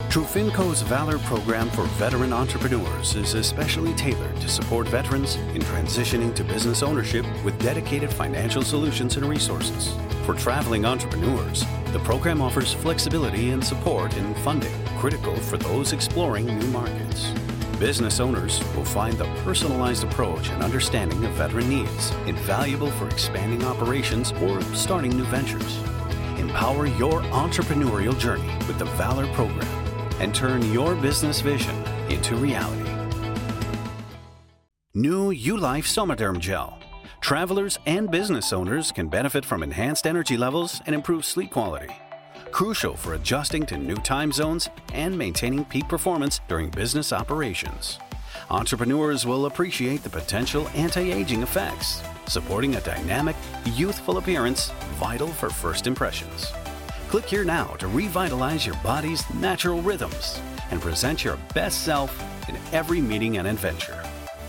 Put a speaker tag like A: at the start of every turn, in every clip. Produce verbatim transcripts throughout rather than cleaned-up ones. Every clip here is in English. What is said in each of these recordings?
A: Trufinco's Valor program for veteran entrepreneurs is especially tailored to support veterans in transitioning to business ownership with dedicated financial solutions and resources. For traveling entrepreneurs, the program offers flexibility and support in funding, critical for those exploring new markets. Business owners will find the personalized approach and understanding of veteran needs invaluable for expanding operations or starting new ventures. Empower your entrepreneurial journey with the Valor program and turn your business vision into reality. New U-Life Somaderm Gel. Travelers and business owners can benefit from enhanced energy levels and improved sleep quality. Crucial for adjusting to new time zones and maintaining peak performance during business operations. Entrepreneurs will appreciate the potential anti-aging effects, supporting a dynamic, youthful appearance vital for first impressions. Click here now to revitalize your body's natural rhythms and present your best self in every meeting and adventure.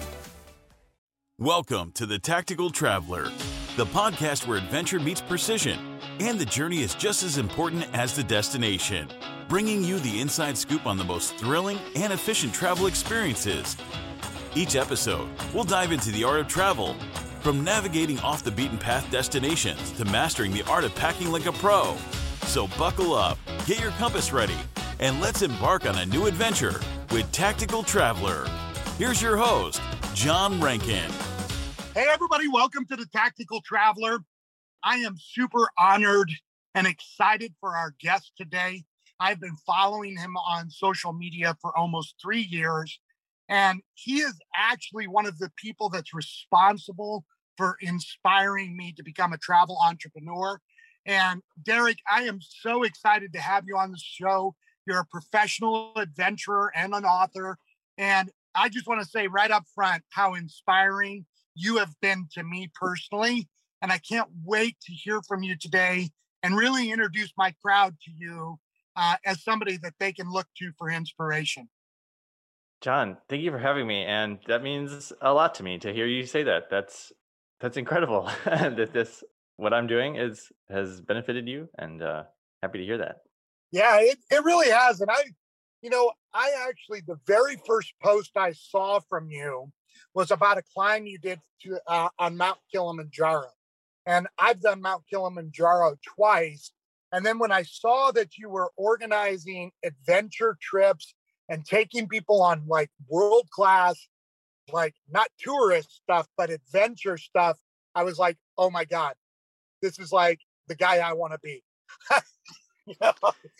B: Welcome to The Tactical Traveler, the podcast where adventure meets precision, and the journey is just as important as the destination, bringing you the inside scoop on the most thrilling and efficient travel experiences. Each episode, we'll dive into the art of travel, from navigating off the beaten path destinations to mastering the art of packing like a pro. So buckle up, get your compass ready, and let's embark on a new adventure with Tactical Traveler. Here's your host, John Rankin.
C: Hey everybody, welcome to the Tactical Traveler. I am super honored and excited for our guest today. I've been following him on social media for almost three years, and he is actually one of the people that's responsible for inspiring me to become a travel entrepreneur. And Derek, I am so excited to have you on the show. You're a professional adventurer and an author. And I just want to say right up front how inspiring you have been to me personally. And I can't wait to hear from you today and really introduce my crowd to you uh, as somebody that they can look to for inspiration.
D: John, thank you for having me. And that means a lot to me to hear you say that. That's that's incredible that this what I'm doing is has benefited you, and uh, happy to hear that.
C: Yeah, it, it really has. And I, you know, I actually, the very first post I saw from you was about a climb you did to, uh, on Mount Kilimanjaro. And I've done Mount Kilimanjaro twice. And then when I saw that you were organizing adventure trips and taking people on like world-class, like not tourist stuff, but adventure stuff, I was like, oh my God, this is like the guy I want to be. You know?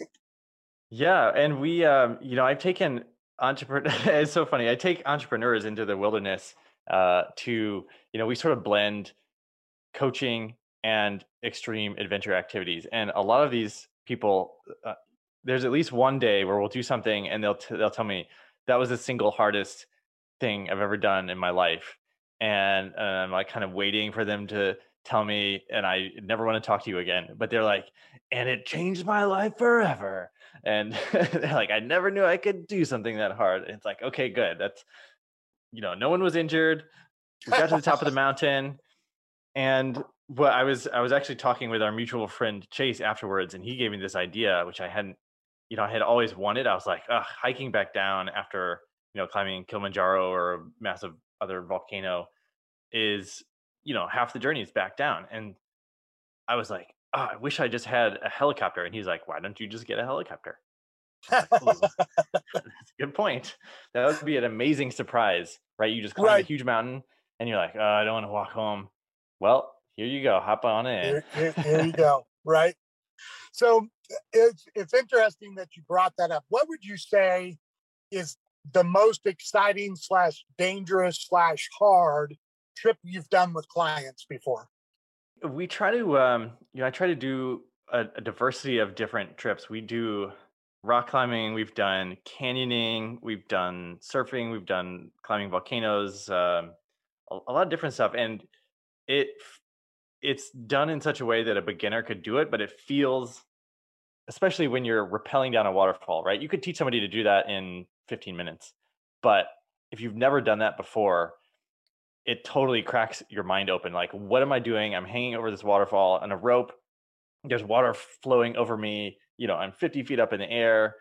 D: Yeah. And we, um, you know, I've taken entrepreneur. It's so funny. I take entrepreneurs into the wilderness uh, to, you know, we sort of blend coaching and extreme adventure activities. And a lot of these people, uh, there's at least one day where we'll do something and they'll, t- they'll tell me that was the single hardest thing I've ever done in my life. And uh, I'm like kind of waiting for them to tell me, and I never want to talk to you again. But they're like, and it changed my life forever. And they're like, I never knew I could do something that hard. And it's like, okay, good. That's, you know, no one was injured. We got to the top of the mountain. And well, I was, I was actually talking with our mutual friend Chase afterwards, and he gave me this idea, which I hadn't, you know, I had always wanted. I was like, ugh, hiking back down after, you know, climbing Kilimanjaro or a massive other volcano is, you know, half the journey is back down. And I was like, oh, I wish I just had a helicopter. And he's like, why don't you just get a helicopter? Like, oh, that's a good point. That would be an amazing surprise, right? You just climb right. a huge mountain and you're like, oh, I don't want to walk home. Well, here you go. Hop on in.
C: Here, here, here you go. Right. So it's, it's interesting that you brought that up. What would you say is the most exciting slash dangerous slash hard trip you've done with clients before?
D: We try to, um, you know, I try to do a, a diversity of different trips. We do rock climbing, we've done canyoning, we've done surfing, we've done climbing volcanoes, um, a, a lot of different stuff. And it it's done in such a way that a beginner could do it, but it feels, especially when you're rappelling down a waterfall, right? You could teach somebody to do that in fifteen minutes. But if you've never done that before, it totally cracks your mind open. Like, what am I doing? I'm hanging over this waterfall on a rope. There's water flowing over me. You know, I'm fifty feet up in the air.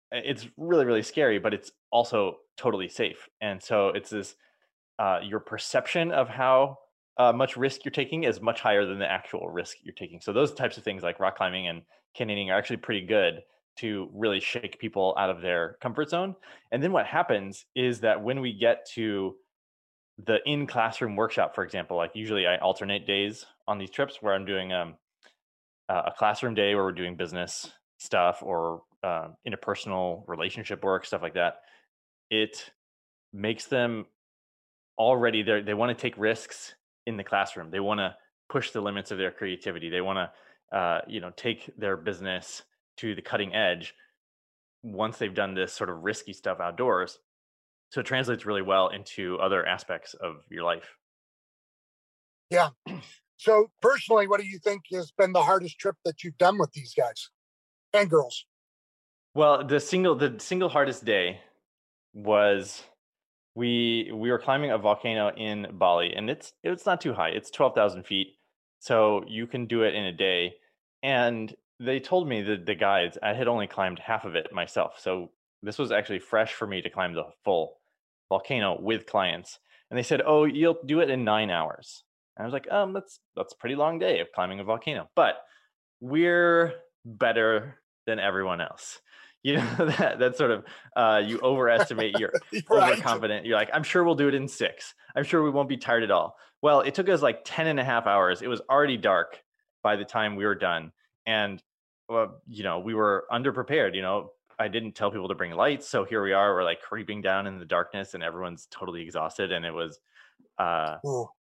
D: it's really, really scary, but it's also totally safe. And so it's this, uh, your perception of how uh, much risk you're taking is much higher than the actual risk you're taking. So those types of things like rock climbing and canyoning are actually pretty good to really shake people out of their comfort zone. And then what happens is that when we get to the in classroom workshop, for example, like usually I alternate days on these trips where I'm doing um, a classroom day where we're doing business stuff or uh, interpersonal relationship work, stuff like that. It makes them already there. They want to take risks in the classroom. They want to push the limits of their creativity. They want to, uh, you know, take their business to the cutting edge once they've done this sort of risky stuff outdoors. So it translates really well into other aspects of your life.
C: Yeah. So personally, what do you think has been the hardest trip that you've done with these guys and girls?
D: Well, the single the single hardest day was we we were climbing a volcano in Bali, and it's it's not too high. It's twelve thousand feet, so you can do it in a day. And they told me that the guides, I had only climbed half of it myself, so this was actually fresh for me to climb the full volcano with clients. And they said, "Oh, you'll do it in nine hours." And I was like, "Um, that's that's a pretty long day of climbing a volcano, but we're better than everyone else." You know, that that sort of uh, you overestimate your right. Overconfident. You're like, I'm sure we'll do it in six. I'm sure we won't be tired at all. Well, it took us like ten and a half hours. It was already dark by the time we were done. And, well, you know, we were underprepared. You know, I didn't tell people to bring lights. So here we are, we're like creeping down in the darkness and everyone's totally exhausted. And it was, uh,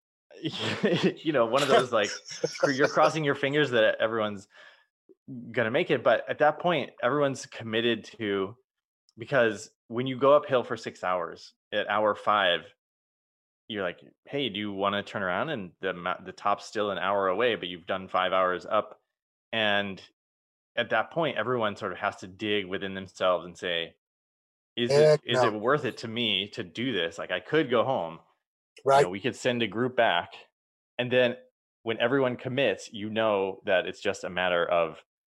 D: you know, one of those like, you're crossing your fingers that everyone's gonna make it. But at that point, everyone's committed to, because when you go uphill for six hours at hour five, you're like, hey, do you want to turn around? And the the top's still an hour away, but you've done five hours up. And at that point, everyone sort of has to dig within themselves and say, is Heck it no. is it worth it to me to do this? Like, I could go home, right? You know, we could send a group back, and then when everyone commits, you know that it's just a matter of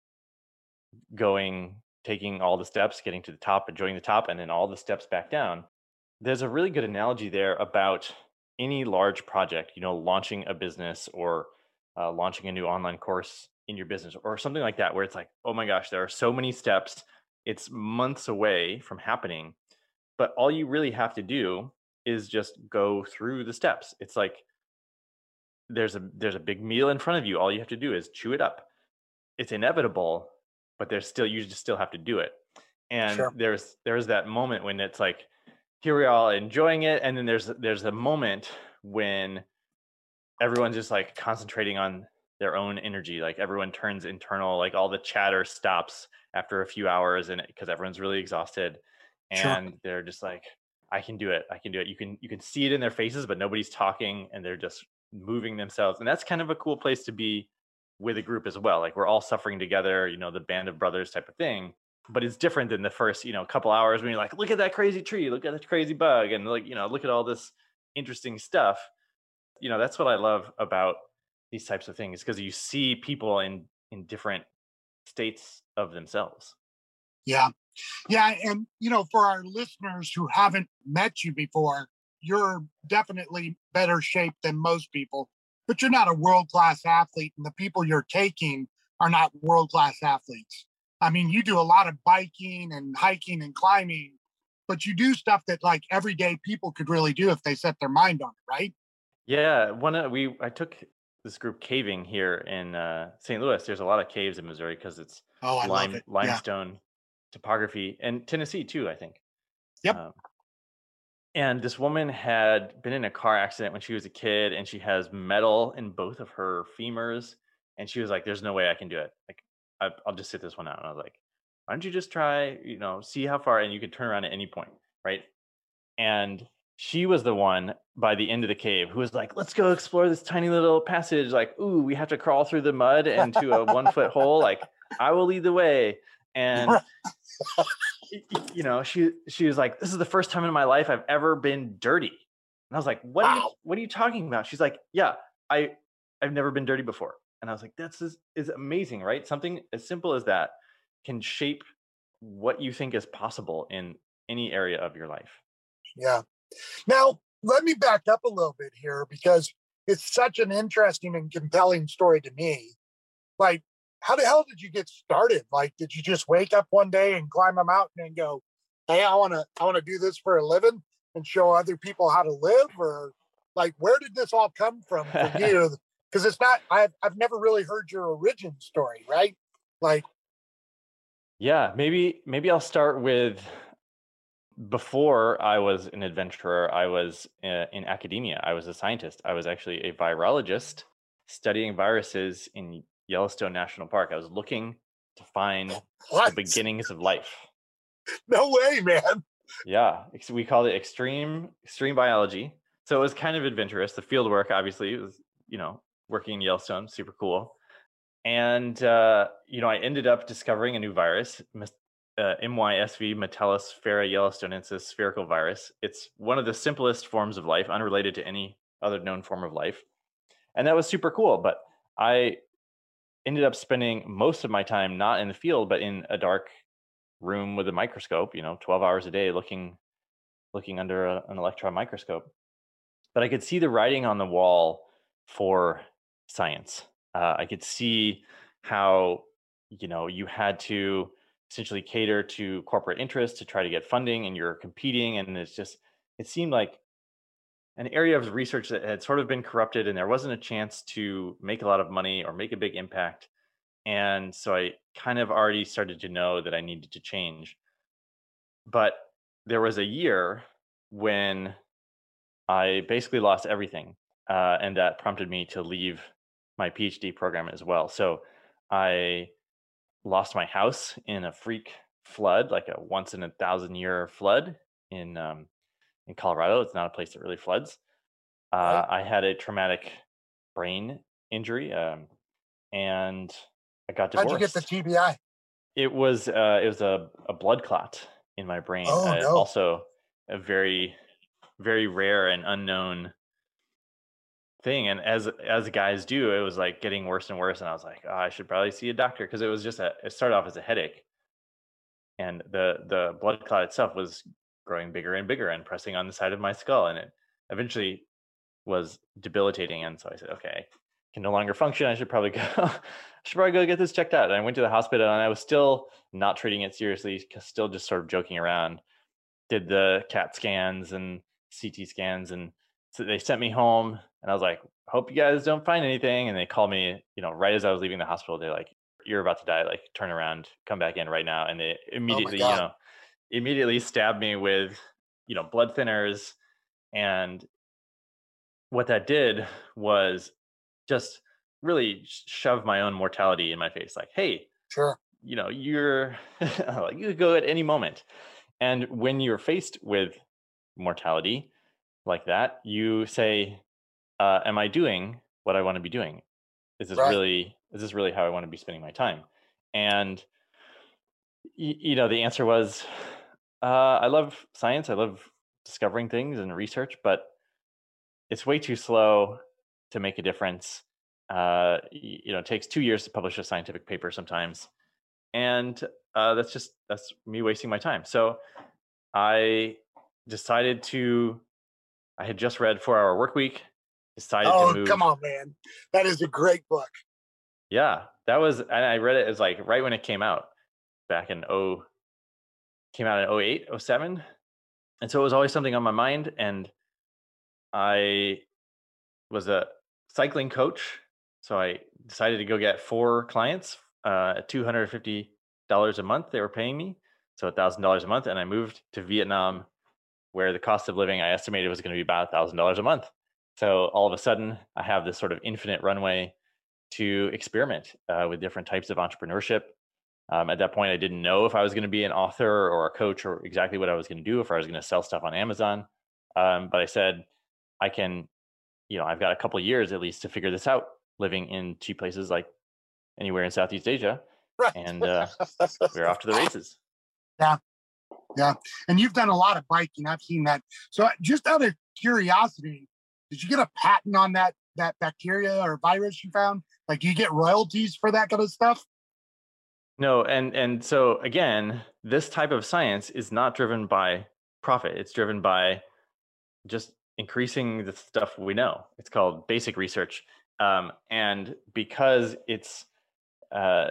D: going, taking all the steps, getting to the top, enjoying the top, and then all the steps back down. There's a really good analogy there about any large project, you know, launching a business or uh, launching a new online course in your business or something like that, where it's like, oh my gosh, there are so many steps. It's months away from happening, but all you really have to do is just go through the steps. It's like there's a there's a big meal in front of you. All you have to do is chew it up. It's inevitable, but there's still, you just still have to do it. And sure. there's there's that moment when it's like, here we are all enjoying it, and then there's there's a moment when everyone's just like concentrating on their own energy. Like everyone turns internal, like all the chatter stops after a few hours, and because everyone's really exhausted, and sure. they're just like, I can do it, I can do it. You can you can see it in their faces, but nobody's talking, and they're just moving themselves. And that's kind of a cool place to be with a group as well. Like we're all suffering together, you know, the band of brothers type of thing. But it's different than the first, you know, couple hours when you're like, look at that crazy tree, look at that crazy bug, and like, you know, look at all this interesting stuff. You know, that's what I love about these types of things, because you see people in in different states of themselves.
C: Yeah. Yeah. And, you know, for our listeners who haven't met you before, you're definitely better shape than most people, but you're not a world-class athlete, and the people you're taking are not world-class athletes. I mean, you do a lot of biking and hiking and climbing, but you do stuff that like everyday people could really do if they set their mind on it, right?
D: Yeah. One of we I took this group caving here in uh, Saint Louis. There's a lot of caves in Missouri because it's
C: oh, I lime,
D: love it. limestone yeah. topography, and Tennessee too, I think.
C: Yep.
D: Um, and this woman had been in a car accident when she was a kid, and she has metal in both of her femurs. And she was like, there's no way I can do it. Like, I, I'll just sit this one out. And I was like, why don't you just try, you know, see how far, and you can turn around at any point, right? And she was the one by the end of the cave who was like, let's go explore this tiny little passage. Like, ooh, we have to crawl through the mud into a one foot hole. Like, I will lead the way. And, you know, she she was like, this is the first time in my life I've ever been dirty. And I was like, what, wow. are, you, what are you talking about? She's like, yeah, I, I've never been dirty before. And I was like, that's is, is amazing, right? Something as simple as that can shape what you think is possible in any area of your life.
C: Yeah. Now, let me back up a little bit here because it's such an interesting and compelling story to me. Like, how the hell did you get started? Like, did you just wake up one day and climb a mountain and go, hey, I want to, I want to do this for a living and show other people how to live? Or like, where did this all come from for you? Because it's not, I've, I've never really heard your origin story, right? Like,
D: yeah, maybe, maybe I'll start with before I was an adventurer, I was uh, in academia. I was a scientist. I was actually a virologist studying viruses in Yellowstone National Park. I was looking to find
C: what?
D: the beginnings of life.
C: No way, man.
D: Yeah, we called it extreme extreme biology. So it was kind of adventurous. The field work, obviously, was, you know, working in Yellowstone, super cool. And, uh, you know, I ended up discovering a new virus, uh, M Y S V, Metellus sphaera yellowstonensis spherical virus. It's one of the simplest forms of life, unrelated to any other known form of life. And that was super cool. But I ended up spending most of my time not in the field, but in a dark room with a microscope, you know, twelve hours a day looking looking under a, an electron microscope. But I could see the writing on the wall for science. Uh, I could see how, you know, you had to essentially cater to corporate interests to try to get funding, and you're competing. And it's just, it seemed like an area of research that had sort of been corrupted, and there wasn't a chance to make a lot of money or make a big impact. And so I kind of already started to know that I needed to change. But there was a year when I basically lost everything. Uh, and that prompted me to leave my PhD program as well. So I lost my house in a freak flood, like a once in a thousand year flood in um, in Colorado. It's not a place that really floods. Uh, right. I had a traumatic brain injury, um, and I got divorced.
C: How'd you get the T B I?
D: It was uh, it was a, a blood clot in my brain.
C: Oh,
D: uh,
C: no.
D: Also a very, very rare and unknown thing. And as as guys do, it was like getting worse and worse. And I was like, oh, I should probably see a doctor, because it was just a, it started off as a headache. And the the blood clot itself was growing bigger and bigger and pressing on the side of my skull. And it eventually was debilitating. And so I said, okay, I can no longer function. I should probably go, I should probably go get this checked out. And I went to the hospital, and I was still not treating it seriously, still just sort of joking around. Did the CAT scans and C T scans, and so they sent me home, and I was like, hope you guys don't find anything. And they called me, you know, right as I was leaving the hospital. They're like, you're about to die. Like, turn around, come back in right now. And they immediately, oh you know, immediately stabbed me with, you know, blood thinners. And what that did was just really shove my own mortality in my face. Like, hey,
C: sure,
D: you know, you're like, you could go at any moment. And when you're faced with mortality like that, you say, uh, am I doing what I want to be doing? Is this right. really, is this really how I want to be spending my time? And, y- you know, the answer was, uh, I love science. I love discovering things and research, but it's way too slow to make a difference. Uh, y- you know, it takes two years to publish a scientific paper sometimes. And uh, that's just, that's me wasting my time. So I decided to, I had just read Four Hour Workweek, decided
C: oh,
D: to move.
C: Come on, man. That is a great book.
D: Yeah, that was, and I read it as like right when it came out back in oh, came out in oh eight, oh seven. And so it was always something on my mind. And I was a cycling coach. So I decided to go get four clients uh, at two hundred fifty dollars a month they were paying me. So one thousand dollars a month. And I moved to Vietnam, where the cost of living I estimated was going to be about one thousand dollars a month. So all of a sudden, I have this sort of infinite runway to experiment uh, with different types of entrepreneurship. Um, at that point, I didn't know if I was going to be an author or a coach or exactly what I was going to do, if I was going to sell stuff on Amazon. Um, but I said, I can, you know, I've got a couple of years at least to figure this out, living in cheap places like anywhere in Southeast Asia.
C: Right.
D: And uh, we're off to the races.
C: Yeah. Yeah. And you've done a lot of biking. I've seen that. So just out of curiosity, did you get a patent on that, that bacteria or virus you found? Like, do you get royalties for that kind of stuff?
D: No. And, and so again, this type of science is not driven by profit. It's driven by just increasing the stuff we know. It's called basic research. Um, and because it's uh,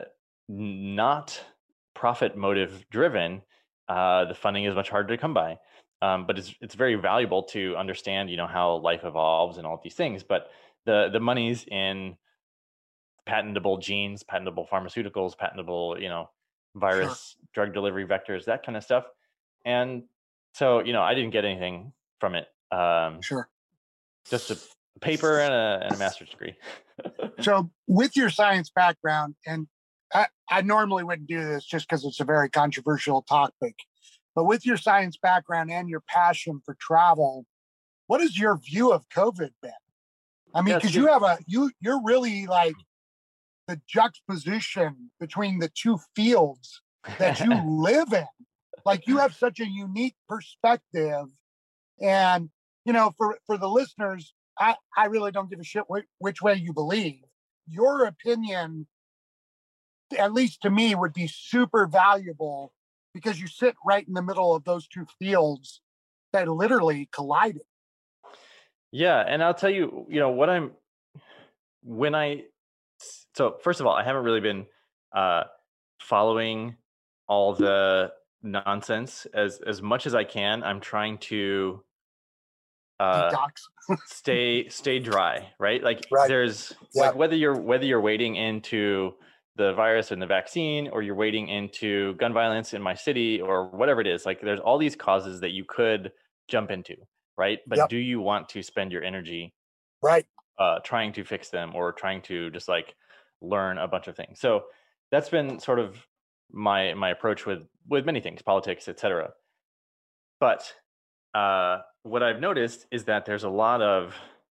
D: not profit motive driven, uh, the funding is much harder to come by. Um, but it's it's very valuable to understand, you know, how life evolves and all of these things. But the the money's in patentable genes, patentable pharmaceuticals, patentable, you know, virus, sure. drug delivery vectors, that kind of stuff. And so, you know, I didn't get anything from it. Um,
C: sure.
D: Just a paper and a, and a master's degree.
C: So with your science background, and I, I normally wouldn't do this just because it's a very controversial topic, but with your science background and your passion for travel, what is your view of COVID been? I mean, because you have a, you, you're really like the juxtaposition between the two fields that you live in. Like you have such a unique perspective. And, you know, for, for the listeners, I, I really don't give a shit wh- which way you believe. Your opinion, at least to me, would be super valuable because you sit right in the middle of those two fields that literally collided.
D: Yeah. And I'll tell you, you know, what I'm, when I, so first of all, I haven't really been uh, following all the nonsense as, as much as I can. I'm trying to uh, stay, stay dry, right? Like right. there's yeah. like whether you're, whether you're wading into the virus and the vaccine, or you're wading into gun violence in my city or whatever it is, like there's all these causes that you could jump into, right? But yep. do you want to spend your energy
C: right
D: uh, trying to fix them or trying to just like learn a bunch of things? So that's been sort of my my approach with with many things, politics, et cetera. But uh, what I've noticed is that there's a lot of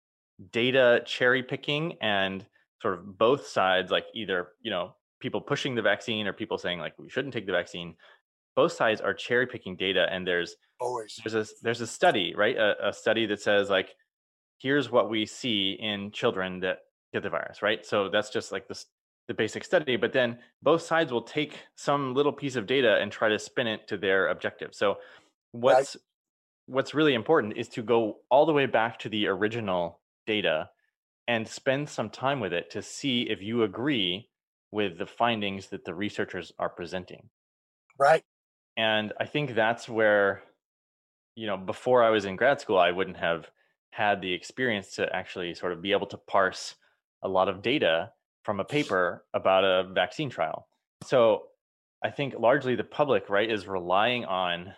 D: data cherry picking and sort of both sides, like either, you know, people pushing the vaccine or people saying like we shouldn't take the vaccine. Both sides are cherry picking data, and there's
C: always
D: there's a there's a study, right? A, a study that says like, here's what we see in children that get the virus, right? So that's just like the the basic study. But then both sides will take some little piece of data and try to spin it to their objective. So what's right. what's really important is to go all the way back to the original data and spend some time with it to see if you agree with the findings that the researchers are presenting.
C: Right.
D: And I think that's where, you know, before I was in grad school, I wouldn't have had the experience to actually sort of be able to parse a lot of data from a paper about a vaccine trial. So I think largely the public, right, is relying on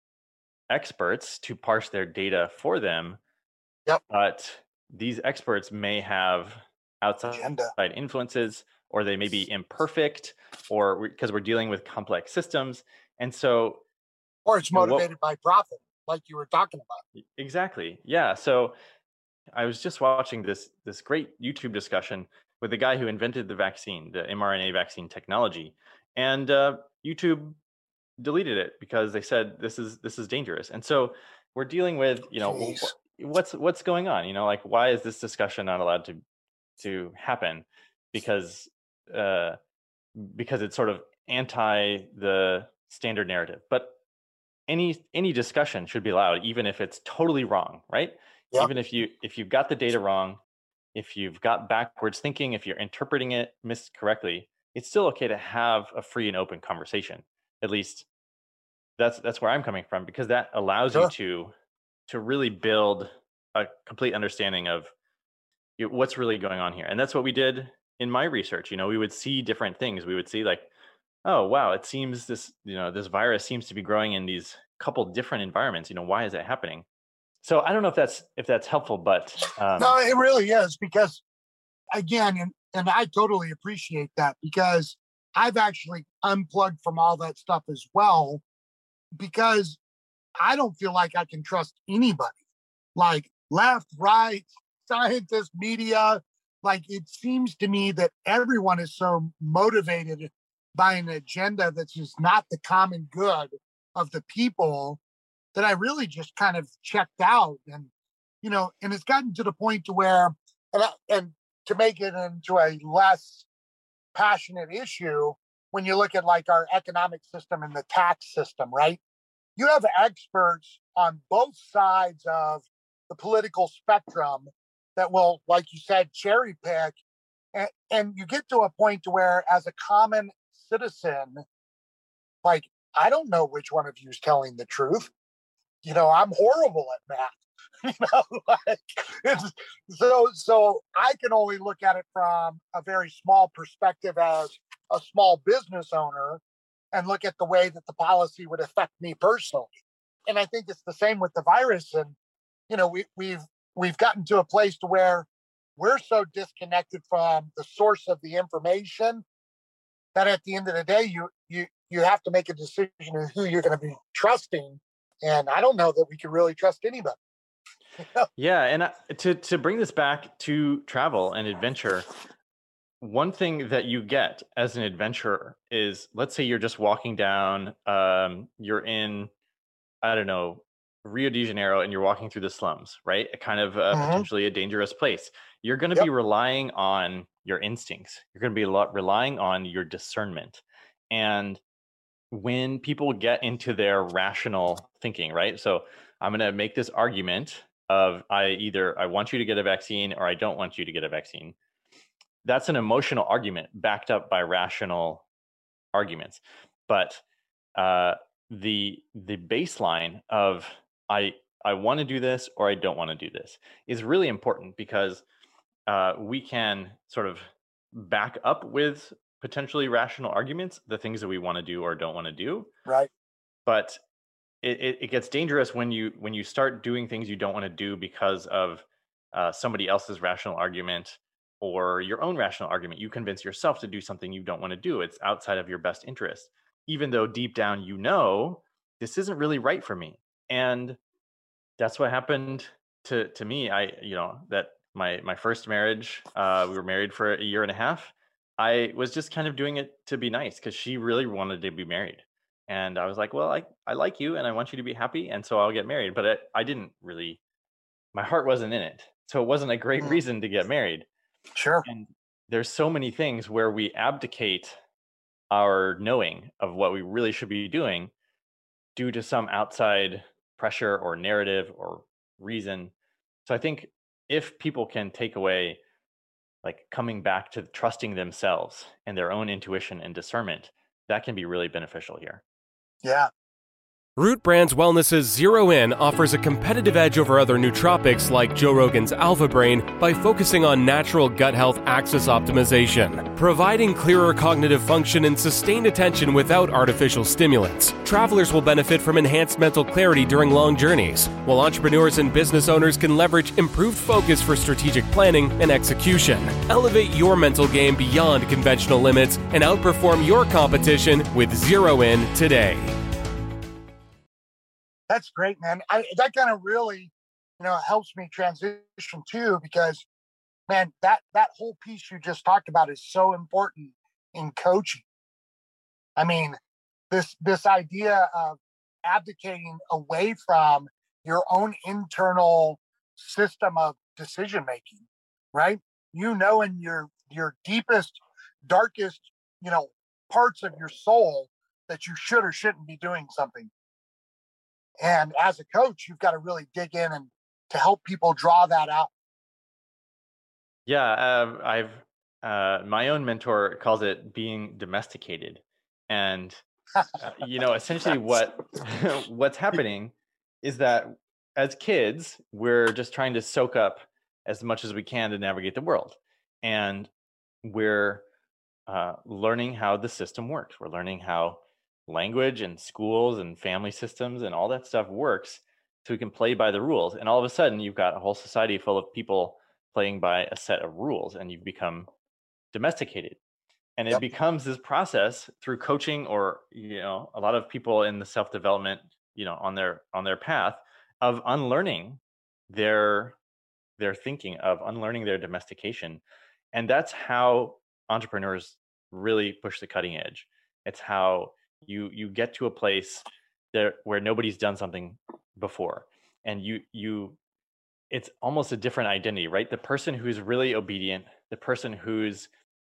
D: experts to parse their data for them.
C: Yep.
D: But these experts may have outside
C: Agenda.
D: influences, or they may be imperfect, or because we're dealing with complex systems. And so,
C: or it's motivated what, by profit, like you were talking about.
D: Exactly. Yeah. So I was just watching this, this great YouTube discussion with the guy who invented the vaccine, the mRNA vaccine technology, and uh, YouTube deleted it because they said, this is, this is dangerous. And so we're dealing with, you know, Jeez. what's what's going on, you know, like why is this discussion not allowed to to happen? Because uh because it's sort of anti the standard narrative. But any any discussion should be allowed, even if it's totally wrong, right? Yep. Even if you if you've got the data wrong, if you've got backwards thinking, if you're interpreting it miscorrectly, it's still okay to have a free and open conversation. At least that's that's where I'm coming from, because that allows sure. you to to really build a complete understanding of you know, what's really going on here. And that's what we did in my research. You know, we would see different things. We would see like, oh, wow, it seems this, you know, this virus seems to be growing in these couple different environments. You know, why is that happening? So I don't know if that's, if that's helpful, but.
C: Um, no, it really is, because again, and, and I totally appreciate that, because I've actually unplugged from all that stuff as well, because I don't feel like I can trust anybody, like left, right, scientists, media. Like it seems to me that everyone is so motivated by an agenda that's just not the common good of the people that I really just kind of checked out. And, you know, and it's gotten to the point to where, and, I, and to make it into a less passionate issue, when you look at like our economic system and the tax system, right? You have experts on both sides of the political spectrum that will, like you said, cherry pick. And, and you get to a point to where, as a common citizen, like, I don't know which one of you is telling the truth. You know, I'm horrible at math. You know, like, it's, so so I can only look at it from a very small perspective as a small business owner, and look at the way that the policy would affect me personally. And I think it's the same with the virus. And you know, we, we've we've gotten to a place to where we're so disconnected from the source of the information that at the end of the day, you you you have to make a decision of who you're going to be trusting. And I don't know that we can really trust anybody.
D: Yeah, and I- to to bring this back to travel and adventure, one thing that you get as an adventurer is, let's say you're just walking down, um, you're in, I don't know, Rio de Janeiro, and you're walking through the slums, right? A kind of uh,
C: Mhm.
D: potentially a dangerous place. You're going to
C: Yep.
D: be relying on your instincts. You're going to be a lot relying on your discernment. And when people get into their rational thinking, right? So I'm going to make this argument of I either I want you to get a vaccine or I don't want you to get a vaccine. That's an emotional argument backed up by rational arguments. But uh, the the baseline of I I want to do this or I don't want to do this is really important, because uh, we can sort of back up with potentially rational arguments the things that we want to do or don't want to do.
C: Right.
D: But it, it, it gets dangerous when you when you start doing things you don't want to do because of uh, somebody else's rational argument or your own rational argument. You convince yourself to do something you don't want to do. It's outside of your best interest, even though deep down you know this isn't really right for me. And that's what happened to to me. I you know that my my first marriage, uh, we were married for a year and a half. I was just kind of doing it to be nice because she really wanted to be married. And I was like, well, I, I like you and I want you to be happy. And so I'll get married. But it, I didn't really, my heart wasn't in it. So it wasn't a great
C: Mm.
D: reason to get married.
C: Sure.
D: And there's so many things where we abdicate our knowing of what we really should be doing due to some outside pressure or narrative or reason. So I think if people can take away, like, coming back to trusting themselves and their own intuition and discernment, that can be really beneficial here.
C: Yeah.
E: Root Brands Wellness's Zero In offers a competitive edge over other nootropics like Joe Rogan's Alpha Brain by focusing on natural gut health axis optimization, providing clearer cognitive function and sustained attention without artificial stimulants. Travelers will benefit from enhanced mental clarity during long journeys, while entrepreneurs and business owners can leverage improved focus for strategic planning and execution. Elevate your mental game beyond conventional limits and outperform your competition with Zero In today.
C: That's great, man. I, that kind of really, you know, helps me transition too, because, man, that that whole piece you just talked about is so important in coaching. I mean, this this idea of abdicating away from your own internal system of decision making, right? You know, in your your deepest, darkest, you know, parts of your soul that you should or shouldn't be doing something. And as a coach, you've got to really dig in and to help people draw that out.
D: Yeah, uh, I've uh, my own mentor calls it being domesticated, and uh, you know, essentially what what's happening is that as kids, we're just trying to soak up as much as we can to navigate the world, and we're uh, learning how the system works. We're learning how language and schools and family systems and all that stuff works, so we can play by the rules. And all of a sudden, you've got a whole society full of people playing by a set of rules, and you've become domesticated. And it
C: Yep.
D: becomes this process through coaching, or, you know, a lot of people in the self-development, you know, on their on their path of unlearning their their thinking, of unlearning their domestication. And that's how entrepreneurs really push the cutting edge. It's how you you get to a place there where nobody's done something before, and you you it's almost a different identity, right? The person who's really obedient, the person who's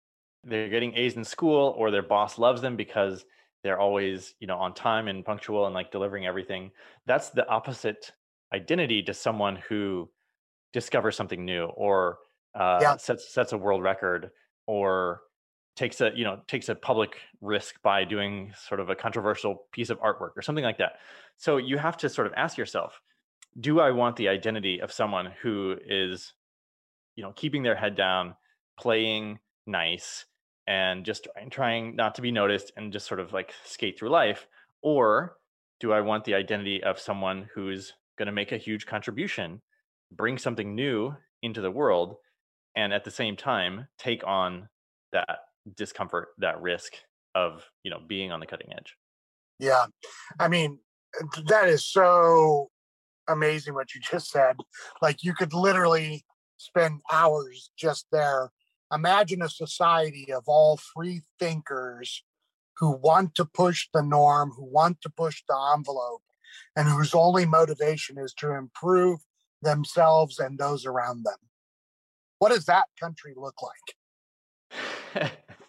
D: they're getting A's in school, or their boss loves them because they're always, you know, on time and punctual and like delivering everything. That's the opposite identity to someone who discovers something new, or uh,
C: Yeah.
D: sets sets a world record, or takes a you know takes a public risk by doing sort of a controversial piece of artwork or something like that. So you have to sort of ask yourself, do I want the identity of someone who is, you know, keeping their head down, playing nice, and just trying, trying not to be noticed and just sort of like skate through life? Or do I want the identity of someone who's going to make a huge contribution, bring something new into the world, and at the same time take on that discomfort, that risk of, you know, being on the cutting edge?
C: Yeah. I mean, that is so amazing what you just said. Like, you could literally spend hours just there. Imagine a society of all free thinkers who want to push the norm, who want to push the envelope, and whose only motivation is to improve themselves and those around them. What does that country look like?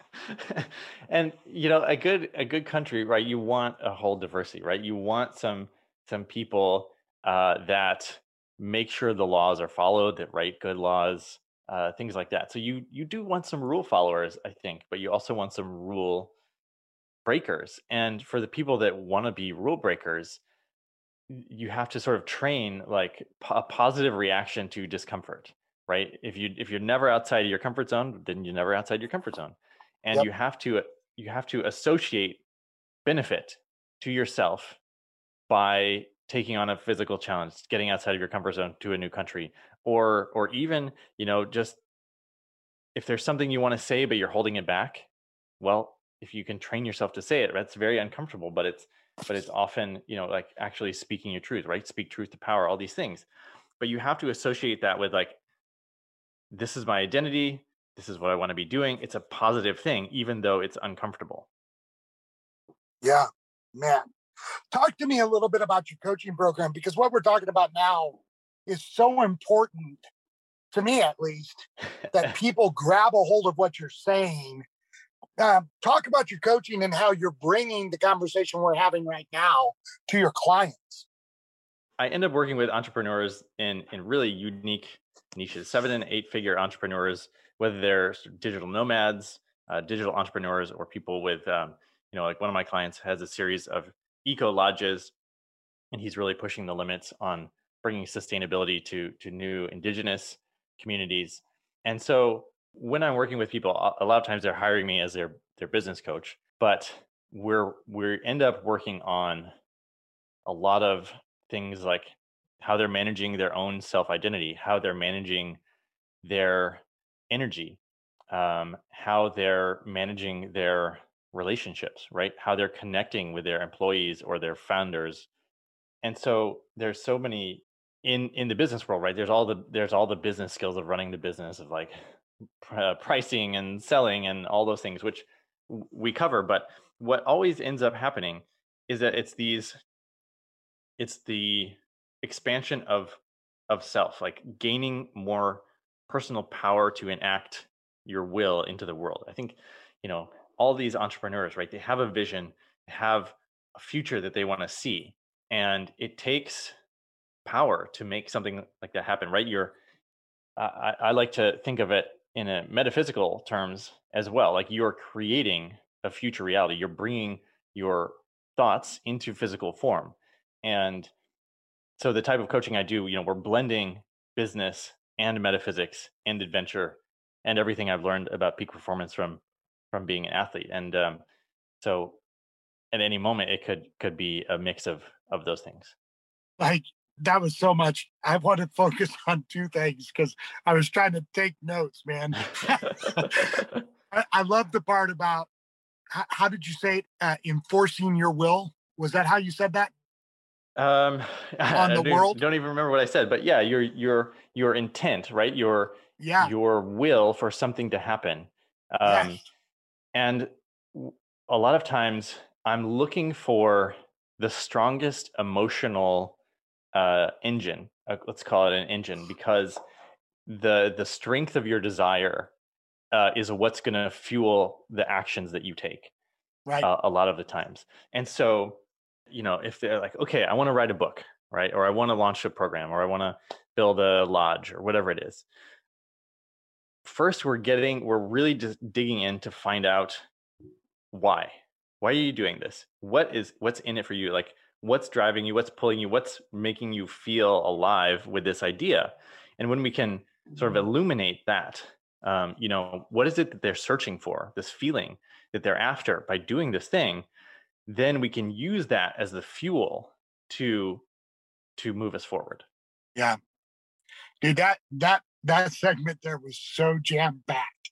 D: And, you know, a good a good country, right? You want a whole diversity, right? You want some some people uh, that make sure the laws are followed, that write good laws, uh, things like that. So you you do want some rule followers, I think, but you also want some rule breakers. And for the people that want to be rule breakers, you have to sort of train like a positive reaction to discomfort, right? If you if you're never outside of your comfort zone, then you're never outside your comfort zone. And
C: Yep.
D: you have to you have to associate benefit to yourself by taking on a physical challenge, getting outside of your comfort zone to a new country, or or even, you know, just if there's something you want to say but you're holding it back, well, if you can train yourself to say it, that's very uncomfortable, but it's but it's often, you know, like actually speaking your truth, right? Speak truth to power, all these things. But you have to associate that with like, this is my identity, this is what I want to be doing. It's a positive thing, even though it's uncomfortable.
C: Yeah, man. Talk to me a little bit about your coaching program, because what we're talking about now is so important, to me at least, that people grab a hold of what you're saying. Uh, talk about your coaching and how you're bringing the conversation we're having right now to your clients.
D: I end up working with entrepreneurs in in really unique niches, seven and eight figure entrepreneurs, whether they're digital nomads, uh, digital entrepreneurs, or people with, um, you know, like one of my clients has a series of eco lodges, and he's really pushing the limits on bringing sustainability to to new indigenous communities. And so when I'm working with people, a lot of times they're hiring me as their their business coach, but we're we end up working on a lot of things like how they're managing their own self-identity, how they're managing their energy, um, how they're managing their relationships, right? How they're connecting with their employees or their founders. And so there's so many in in the business world, right? There's all the there's all the business skills of running the business, of like uh, pricing and selling and all those things, which w- we cover. But what always ends up happening is that it's these it's the expansion of of self, like gaining more personal power to enact your will into the world. I think, you know, all these entrepreneurs, right? They have a vision, have a future that they want to see, and it takes power to make something like that happen, right? You're I, I like to think of it in a metaphysical terms as well. Like, you're creating a future reality. You're bringing your thoughts into physical form. And so the type of coaching I do, you know, we're blending business and metaphysics and adventure and everything I've learned about peak performance from from being an athlete. And um, so at any moment, it could could be a mix of of those things.
C: Like, that was so much. I want to focus on two things because I was trying to take notes, man. I, I love the part about, how, how did you say it? Uh, enforcing your will. Was that how you said that?
D: Um,
C: On
D: I
C: the
D: don't,
C: world?
D: don't even remember what I said, but yeah, your your your intent, right? Your
C: Yeah.
D: your will for something to happen. Um,
C: Yes.
D: and w- a lot of times I'm looking for the strongest emotional uh, engine. Uh, let's call it an engine, because the the strength of your desire uh, is what's going to fuel the actions that you take.
C: Right.
D: Uh, a lot of the times. And so, you know, if they're like, okay, I want to write a book, right? Or I want to launch a program, or I want to build a lodge, or whatever it is. First, we're getting, we're really just digging in to find out why. Why are you doing this? What is, what's in it for you? Like, what's driving you? What's pulling you? What's making you feel alive with this idea? And when we can sort of illuminate that, um, you know, what is it that they're searching for? This feeling that they're after by doing this thing, then we can use that as the fuel to to move us forward.
C: Yeah, dude, that that that segment there was so jam packed.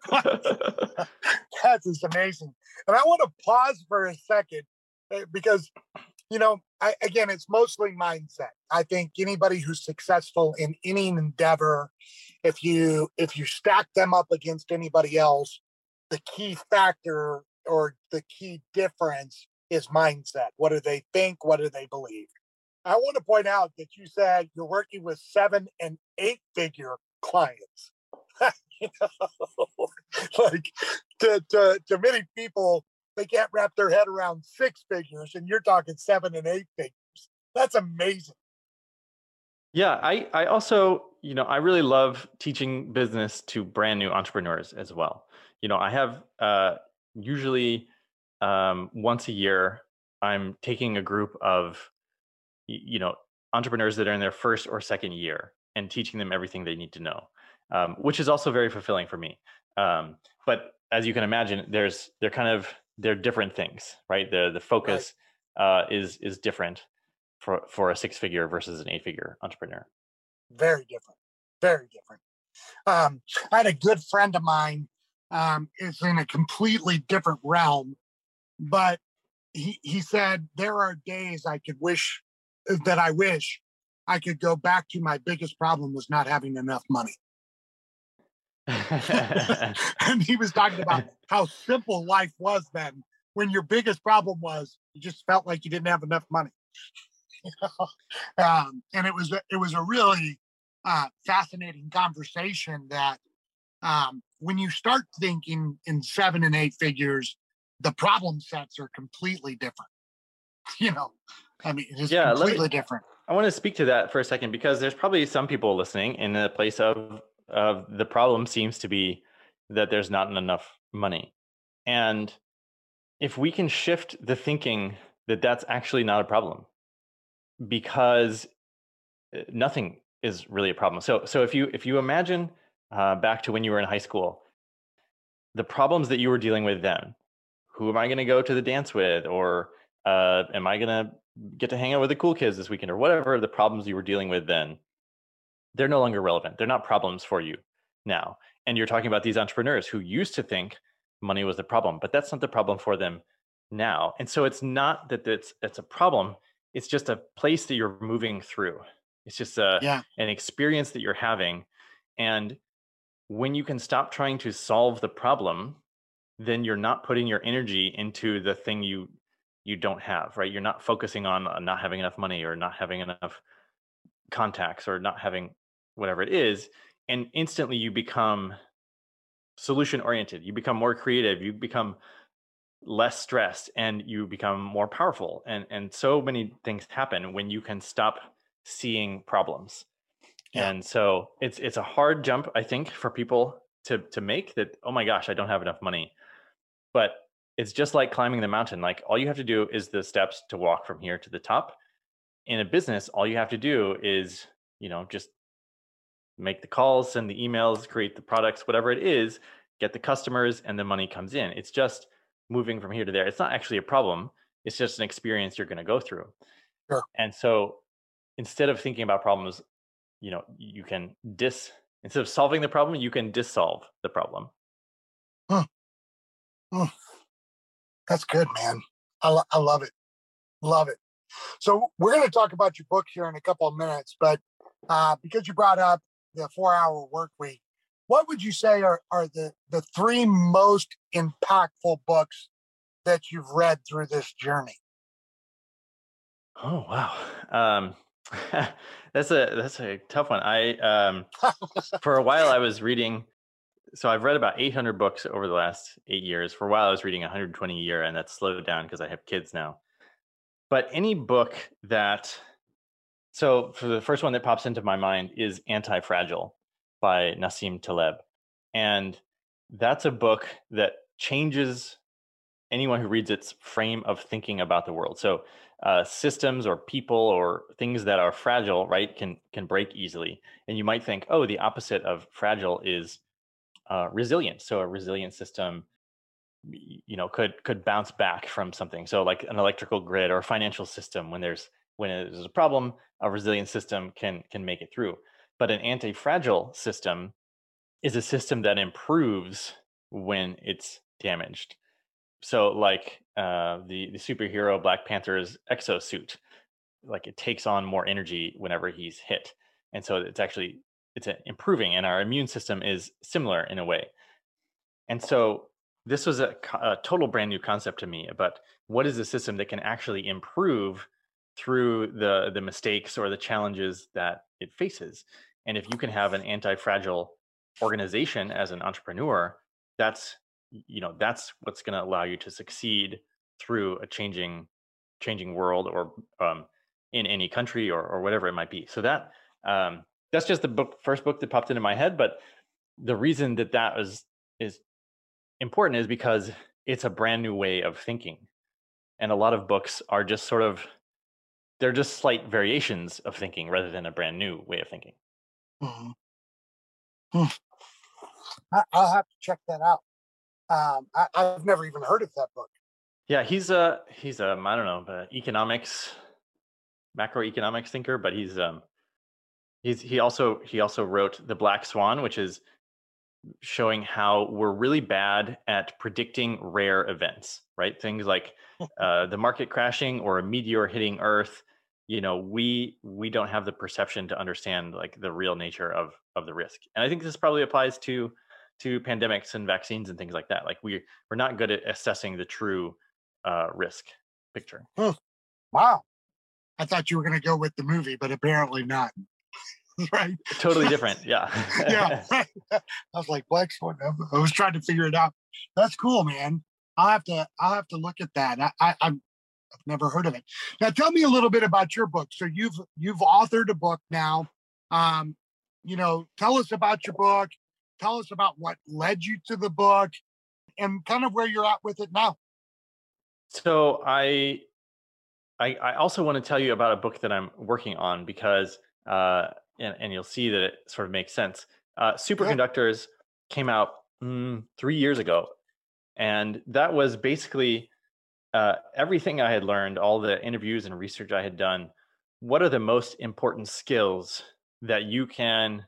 C: That's just amazing. And I want to pause for a second because, you know, I, again, it's mostly mindset. I think anybody who's successful in any endeavor, if you if you stack them up against anybody else, the key factor or the key difference is mindset. What do they think? What do they believe? I want to point out that you said you're working with seven and eight figure clients. You know, like to, to, to many people, they can't wrap their head around six figures, and you're talking seven and eight figures. That's amazing.
D: Yeah, I, I also, you know, I really love teaching business to brand new entrepreneurs as well. You know, I have uh, usually um, once a year, I'm taking a group of, you know, entrepreneurs that are in their first or second year and teaching them everything they need to know, um, which is also very fulfilling for me. Um, but as you can imagine, there's they're kind of they're different things, right? The the focus right. uh, is is different for for a six figure versus an eight figure entrepreneur.
C: Very different, very different. Um, I had a good friend of mine. Um, is in a completely different realm, but he, he said, there are days I could wish that I wish I could go back to my biggest problem was not having enough money. And he was talking about how simple life was then when your biggest problem was you just felt like you didn't have enough money. You know? um, and it was, it was a really uh, fascinating conversation that um, when you start thinking in seven and eight figures, the problem sets are completely different. You know, I mean, it's yeah, completely me, different.
D: I want to speak to that for a second because there's probably some people listening in a place of, of the problem seems to be that there's not enough money. And if we can shift the thinking that that's actually not a problem, because nothing is really a problem. So, so if you if you imagine uh, back to when you were in high school, the problems that you were dealing with then, who am I going to go to the dance with, or uh, am I going to get to hang out with the cool kids this weekend, or whatever the problems you were dealing with then, they're no longer relevant. They're not problems for you now. And you're talking about these entrepreneurs who used to think money was the problem, but that's not the problem for them now. And so it's not that it's it's a problem. It's just a place that you're moving through. It's just a, yeah. an experience that you're having. And when you can stop trying to solve the problem, then you're not putting your energy into the thing you you don't have, right? You're not focusing on uh, not having enough money or not having enough contacts or not having whatever it is. And instantly you become solution oriented. You become more creative. You become less stressed and you become more powerful. And, and so many things happen when you can stop seeing problems. Yeah. And so it's, it's a hard jump, I think, for people to, to make that, oh my gosh, I don't have enough money. But it's just like climbing the mountain. Like all you have to do is the steps to walk from here to the top. In a business, all you have to do is, you know, just make the calls, send the emails, create the products, whatever it is, get the customers, and the money comes in. It's just moving from here to there. It's not actually a problem. It's just an experience you're going to go through.
C: Sure.
D: And so instead of thinking about problems, you know, you can dis, instead of solving the problem, you can dissolve the problem.
C: Huh. Oh, that's good, man. I, lo- I love it. Love it. So we're going to talk about your book here in a couple of minutes, but uh, because you brought up the four-hour work week, what would you say are, are the, the three most impactful books that you've read through this journey?
D: Oh, wow. Um, that's a that's a tough one. I um, for a while I was reading so I've read about eight hundred books over the last eight years. For a while, I was reading one hundred twenty a year, and that's slowed down because I have kids now. But any book that, so for the first one that pops into my mind is Anti-Fragile by Nassim Taleb. And that's a book that changes anyone who reads its frame of thinking about the world. So uh, systems or people or things that are fragile, right, can can break easily. And you might think, oh, the opposite of fragile is uh, resilient. So a resilient system, you know, could could bounce back from something. So like an electrical grid or a financial system, when there's when there's a problem, a resilient system can can make it through. But an anti-fragile system is a system that improves when it's damaged. So like uh, the, the superhero Black Panther's exosuit, like it takes on more energy whenever he's hit. And so it's actually, it's improving, and our immune system is similar in a way. And so this was a, a total brand new concept to me about what is a system that can actually improve through the, the mistakes or the challenges that it faces. And if you can have an anti-fragile organization as an entrepreneur, that's you know that's what's going to allow you to succeed through a changing changing world, or um, in any country, or, or whatever it might be. So that um, that's just the book first book that popped into my head. But the reason that that is is important is because it's a brand new way of thinking, and a lot of books are just sort of they're just slight variations of thinking rather than a brand new way of thinking.
C: Mm-hmm. Hmm. I, I'll have to check that out. Um, I, I've never even heard of that book.
D: Yeah, he's a he's a I don't know, but economics, macroeconomics thinker. But he's um he's he also he also wrote The Black Swan, which is showing how we're really bad at predicting rare events, right? Things like uh, the market crashing or a meteor hitting Earth. You know, we we don't have the perception to understand like the real nature of of the risk. And I think this probably applies to to pandemics and vaccines and things like that. Like we we're not good at assessing the true uh, risk picture.
C: Hmm. Wow, I thought you were going to go with the movie, but apparently not. Right?
D: Totally different. Yeah.
C: Yeah. I was like, Black Swan. I was trying to figure it out. That's cool, man. I'll have to I'll have to look at that. I, I I'm I've never heard of it. Now, tell me a little bit about your book. So you've you've authored a book now. Um, you know, tell us about your book. Tell us about what led you to the book, and kind of where you're at with it now.
D: So I, I, I also want to tell you about a book that I'm working on because, uh, and, and you'll see that it sort of makes sense. Uh, Superconductors came out mm, three years ago, and that was basically uh, everything I had learned, all the interviews and research I had done. What are the most important skills that you can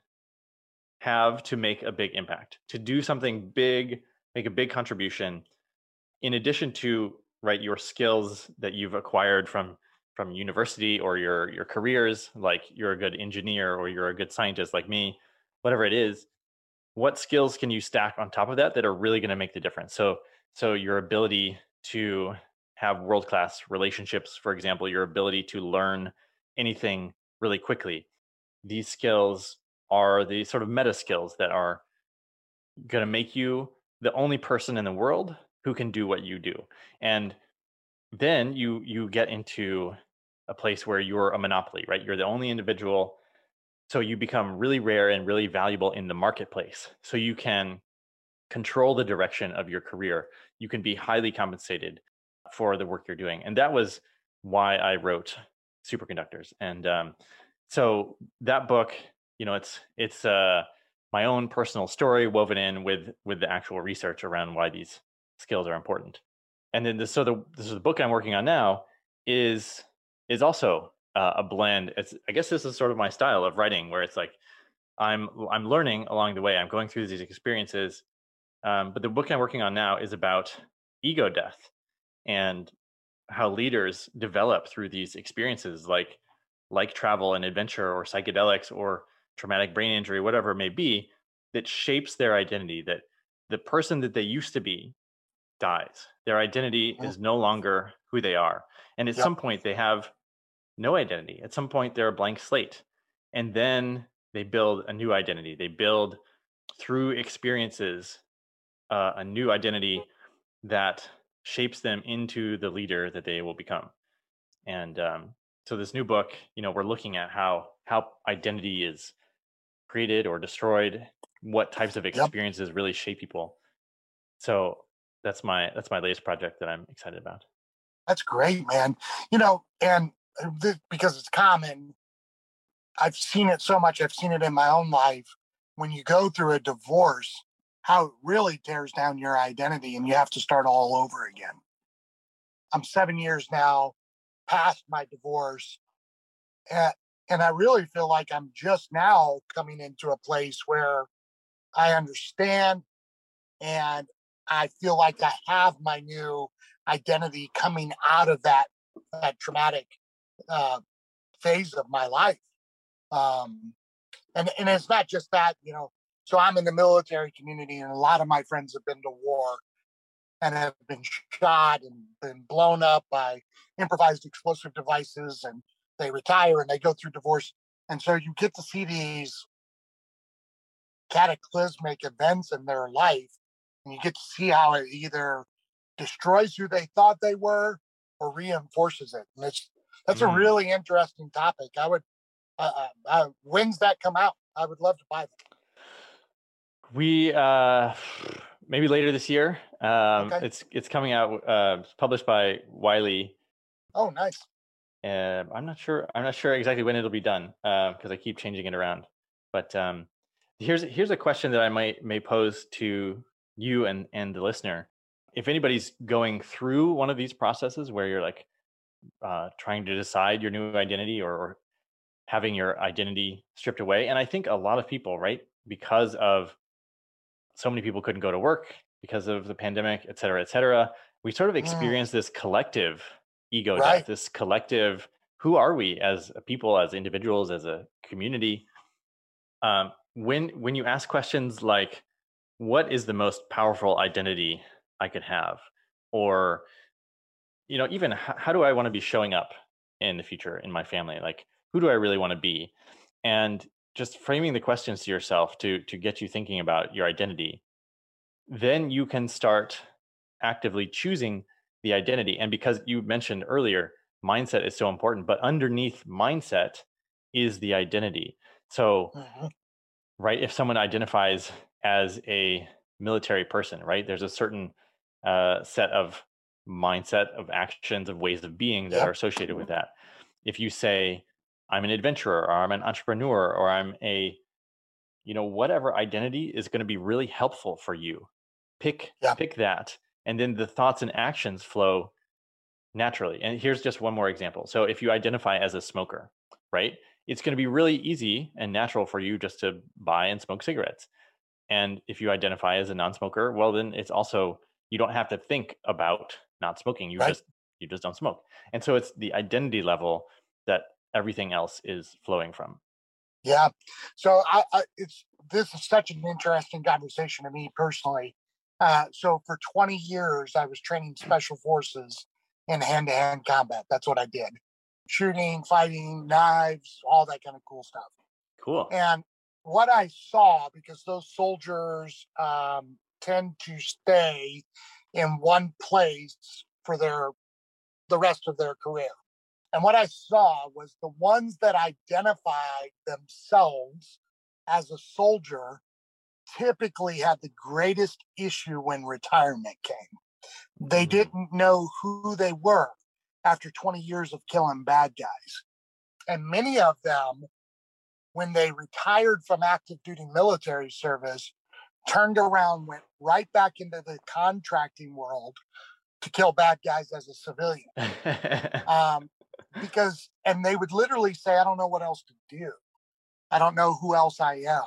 D: have to make a big impact, to do something big, make a big contribution, in addition to, right, your skills that you've acquired from from university or your your careers, like you're a good engineer or you're a good scientist like me, whatever it is, what skills can you stack on top of that that are really going to make the difference? So so your ability to have world-class relationships, for example, your ability to learn anything really quickly. These skills are the sort of meta skills that are going to make you the only person in the world who can do what you do. And then you you get into a place where you're a monopoly, right? You're the only individual. So you become really rare and really valuable in the marketplace. So you can control the direction of your career. You can be highly compensated for the work you're doing. And that was why I wrote Superconductors. And um, so that book, you know, it's it's uh, my own personal story woven in with with the actual research around why these skills are important. And then this, so the this is the book I'm working on now is is also uh, a blend. It's I guess this is sort of my style of writing, where it's like I'm I'm learning along the way. I'm going through these experiences, um, but the book I'm working on now is about ego death and how leaders develop through these experiences, like like travel and adventure or psychedelics or traumatic brain injury, whatever it may be, that shapes their identity, that the person that they used to be dies. Their identity is no longer who they are. And at yep. some point they have no identity. At some point they're a blank slate. And then they build a new identity. They build through experiences, uh, a new identity that shapes them into the leader that they will become. And um, so this new book, you know, we're looking at how how identity is created or destroyed, what types of
C: Yep.
D: experiences really shape people. So that's my that's my latest project that I'm excited about.
C: That's great, man. You know, and this, because it's common, I've seen it so much. I've seen it in my own life. When you go through a divorce, how it really tears down your identity and you have to start all over again. I'm seven years now past my divorce. And, and I really feel like I'm just now coming into a place where I understand and I feel like I have my new identity coming out of that, that traumatic uh, phase of my life. Um, and, and it's not just that, you know, so I'm in the military community and a lot of my friends have been to war and have been shot and been blown up by improvised explosive devices, and they retire and they go through divorce. And so you get to see these cataclysmic events in their life, and you get to see how it either destroys who they thought they were or reinforces it. And it's that's mm. a really interesting topic. I would, uh, uh, when's that come out? I would love to buy that.
D: We uh, maybe later this year. Um,
C: okay.
D: It's it's coming out. Uh, it's published by Wiley.
C: Oh, nice.
D: And I'm not sure. I'm not sure exactly when it'll be done because uh, I keep changing it around. But um, here's here's a question that I might may pose to you and and the listener. If anybody's going through one of these processes where you're like uh, trying to decide your new identity or, or having your identity stripped away, and I think a lot of people, right, because of so many people couldn't go to work because of the pandemic, et cetera, et cetera. We sort of experience mm. this collective ego
C: right.
D: death, this collective, who are we as a people, as individuals, as a community? Um, when when you ask questions like, what is the most powerful identity I could have? Or, you know, even how, how do I want to be showing up in the future in my family? Like, who do I really want to be? And just framing the questions to yourself to to get you thinking about your identity, then you can start actively choosing the identity. And because you mentioned earlier, mindset is so important, but underneath mindset is the identity. So, mm-hmm. right, if someone identifies as a military person, right, there's a certain uh, set of mindset, of actions, of ways of being that yep. are associated with that. If you say, I'm an adventurer, or I'm an entrepreneur, or I'm a, you know, whatever identity is going to be really helpful for you, pick yeah. pick that, and then the thoughts and actions flow naturally. And here's just one more example. So if you identify as a smoker, right, it's going to be really easy and natural for you just to buy and smoke cigarettes. And if you identify as a non-smoker, well, then it's also, you don't have to think about not smoking. You right. just you just don't smoke. And so it's the identity level that everything else is flowing from.
C: Yeah. So I, I, it's this is such an interesting conversation to me personally. Uh, so for twenty years, I was training special forces in hand-to-hand combat. That's what I did. Shooting, fighting, knives, all that kind of cool stuff.
D: Cool.
C: And what I saw, because those soldiers um, tend to stay in one place for their the rest of their career. And what I saw was the ones that identified themselves as a soldier typically had the greatest issue when retirement came. They didn't know who they were after twenty years of killing bad guys. And many of them, when they retired from active duty military service, turned around, went right back into the contracting world to kill bad guys as a civilian. um, because, and they would literally say, I don't know what else to do. I don't know who else I am.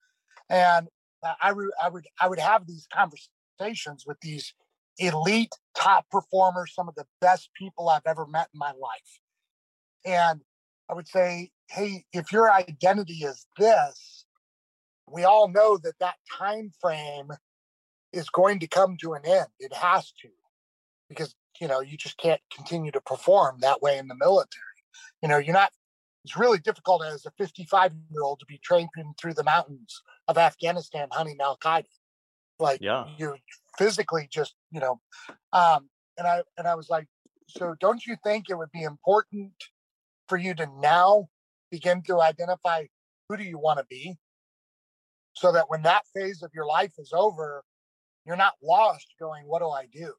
C: And I, re, I would, I would have these conversations with these elite top performers, some of the best people I've ever met in my life. And I would say, hey, if your identity is this, we all know that that time frame is going to come to an end. It has to, because, you know, you just can't continue to perform that way in the military. You know, you're not, it's really difficult as a fifty-five year old to be traipsing through the mountains of Afghanistan hunting Al Qaeda. Like
D: Yeah.
C: you're physically just, you know, um, and I, and I was like, so don't you think it would be important for you to now begin to identify who do you want to be, so that when that phase of your life is over, you're not lost going, what do I do?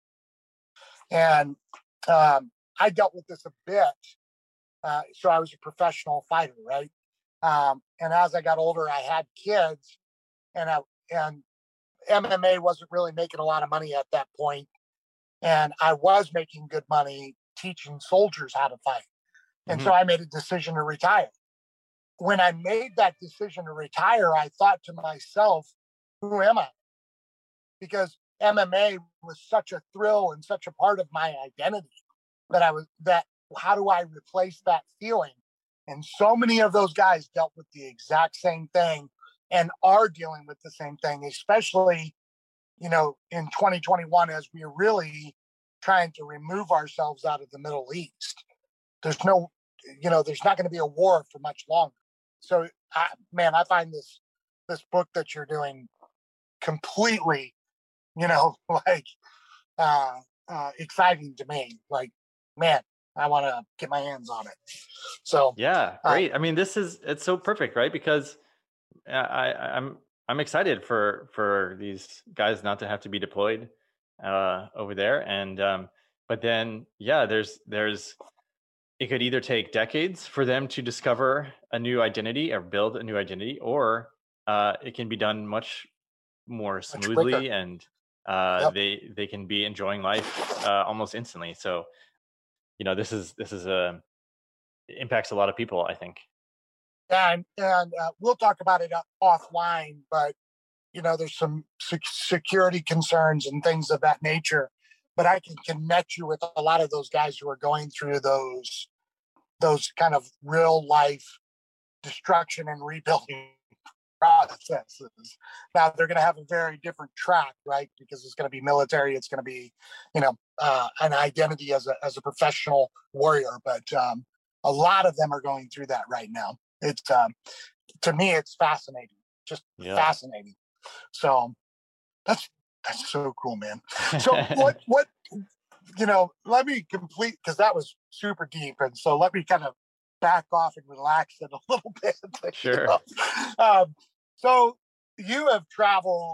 C: And um, I dealt with this a bit. Uh, so I was a professional fighter, right? Um, and as I got older, I had kids, and I, and M M A wasn't really making a lot of money at that point. And I was making good money teaching soldiers how to fight. And mm-hmm. so I made a decision to retire. When I made that decision to retire, I thought to myself, who am I? Because M M A was such a thrill and such a part of my identity that I was that how do I replace that feeling? And so many of those guys dealt with the exact same thing and are dealing with the same thing, especially, you know, in twenty twenty-one, as we're really trying to remove ourselves out of the Middle East. There's no, you know, there's not going to be a war for much longer. So, I, man, I find this this book that you're doing completely, you know, like uh, uh, exciting to me. Like, man, I want to get my hands on it. So
D: yeah, great. Uh, I mean, this is it's so perfect, right? Because I, I'm I'm excited for for these guys not to have to be deployed uh, over there, and um, but then yeah, there's there's it could either take decades for them to discover a new identity or build a new identity, or uh, it can be done much more smoothly, much and uh, yep. they they can be enjoying life uh, almost instantly. So, you know, this is this is a it impacts a lot of people, I think.
C: And and uh, we'll talk about it offline, but you know, there's some sec- security concerns and things of that nature. But I can connect you with a lot of those guys who are going through those those kind of real life destruction and rebuilding processes. Now they're going to have a very different track, right? Because it's going to be military. It's going to be, you know, uh, an identity as a as a professional warrior. But um, a lot of them are going through that right now. It's um, to me, it's fascinating, just yeah. fascinating. So that's that's so cool, man. So what what you know? Let me complete, because that was super deep, and so let me kind of back off and relax it a little bit.
D: Sure.
C: You know? um, so you have traveled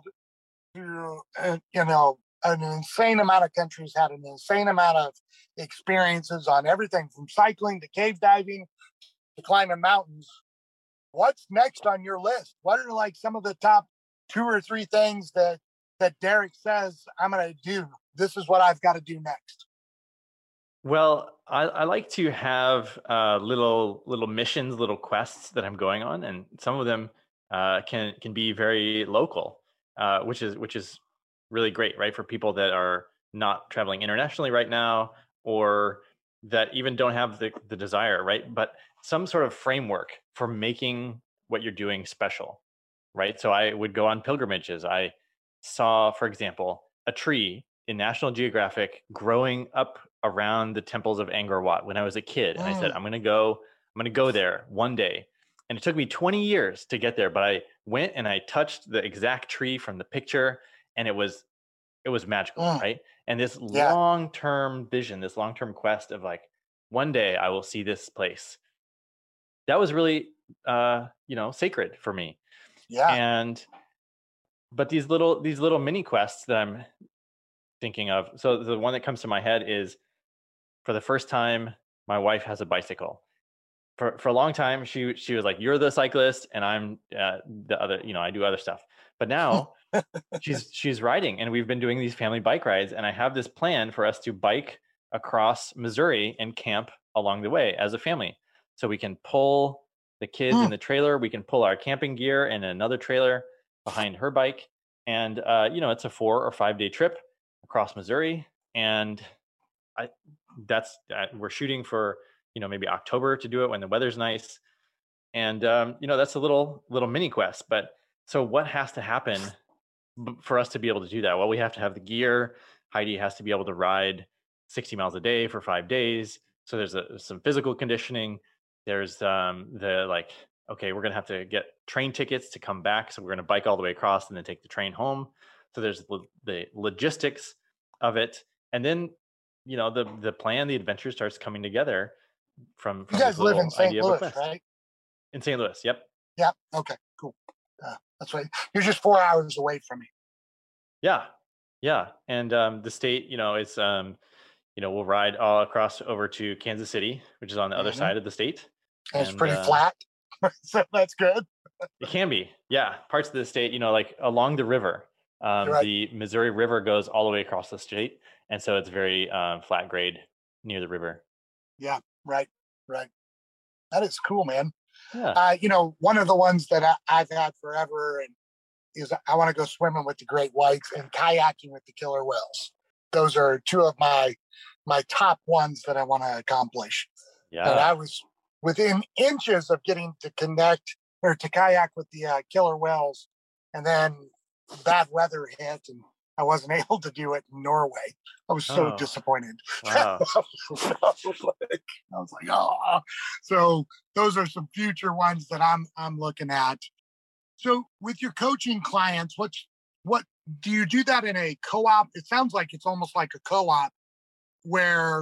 C: to uh, you know an insane amount of countries, had an insane amount of experiences on everything from cycling to cave diving to climbing mountains. What's next on your list? What are like some of the top two or three things that that Derek says, I'm going to do? This is what I've got to do next.
D: Well, I, I like to have uh, little little missions, little quests that I'm going on, and some of them uh, can can be very local, uh, which is which is really great, right, for people that are not traveling internationally right now, or that even don't have the, the desire, right? But some sort of framework for making what you're doing special, right? So I would go on pilgrimages. I saw, for example, a tree in National Geographic growing up around the temples of Angkor Wat when I was a kid. And I said, I'm going to go, I'm going to go there one day. And it took me twenty years to get there, but I went and I touched the exact tree from the picture, and it was, it was magical, mm. right? And this yeah. long-term vision, this long-term quest of like, one day I will see this place. That was really, uh, you know, sacred for me.
C: Yeah.
D: And, but these little, these little mini quests that I'm thinking of. So the one that comes to my head is, for the first time, my wife has a bicycle. For for a long time, she she was like, "You're the cyclist, and I'm uh, the other. You know, I do other stuff." But now she's she's riding, and we've been doing these family bike rides. And I have this plan for us to bike across Missouri and camp along the way as a family. So we can pull the kids mm. in the trailer. We can pull our camping gear in another trailer behind her bike, and uh, you know, it's a four or five day trip across Missouri. And I that's uh, we're shooting for, you know, maybe October to do it when the weather's nice. And, um, you know, that's a little, little mini quest. But so what has to happen for us to be able to do that? Well, we have to have the gear. Heidi has to be able to ride sixty miles a day for five days. So there's a, some physical conditioning. There's um, the like, okay, we're going to have to get train tickets to come back. So we're going to bike all the way across and then take the train home. So there's lo- the logistics of it. And then, you know, the the plan, the adventure starts coming together from, from
C: You
D: this
C: guys live
D: little
C: in Saint
D: idea of a
C: Louis,
D: quest.
C: right?
D: In Saint Louis. Yep.
C: Yeah. Okay, cool. Uh, that's right. You're just four hours away from me.
D: Yeah. Yeah. And um, the state, you know, it's, um, you know, we'll ride all across over to Kansas City, which is on the
C: Mhm.
D: other side of the state.
C: And it's
D: And,
C: pretty
D: uh,
C: flat, so that's good.
D: It can be. Yeah. Parts of the state, you know, like along the river, um,
C: Right.
D: the Missouri River goes all the way across the state. And so it's very um, flat grade near the river.
C: Yeah, right, right. That is cool, man.
D: Yeah.
C: Uh, you know, one of the ones that I, I've had forever and is I want to go swimming with the great whites and kayaking with the killer whales. Those are two of my my top ones that I want to accomplish.
D: Yeah.
C: And I was within inches of getting to connect or to kayak with the uh, killer whales, and then bad weather hit, and I wasn't able to do it in Norway. I was so
D: Oh,
C: disappointed.
D: wow.
C: I was like, I was like, oh. So those are some future ones that I'm I'm looking at. So with your coaching clients, what's what do you do that in a co-op? It sounds like it's almost like a co-op where